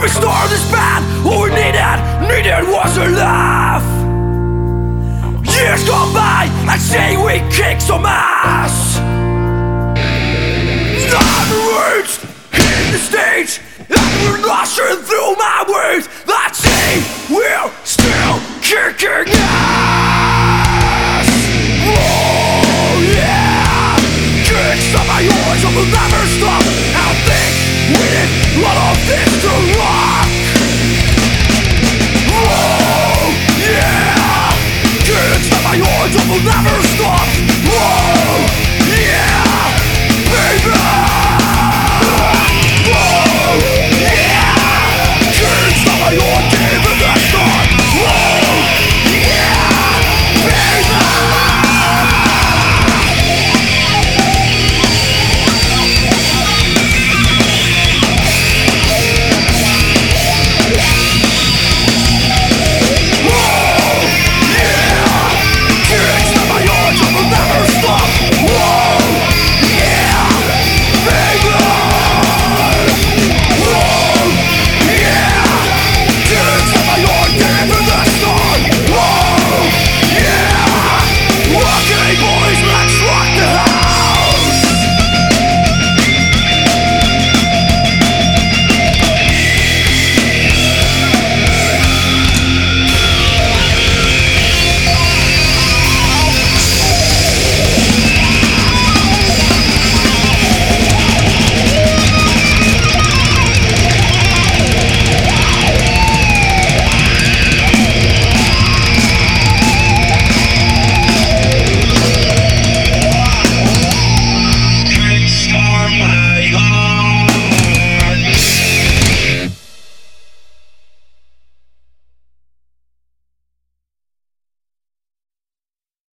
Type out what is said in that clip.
we started this band, all we needed was a laugh. Years gone by, I'd say we kicked some ass. I'm roots in the stage, and we're rushing through my words that say we're still kicking ass. Oh yeah, kicks up my yours and will never stop. I think we did all of this to rock. Oh yeah, kicks up my yours and will never stop.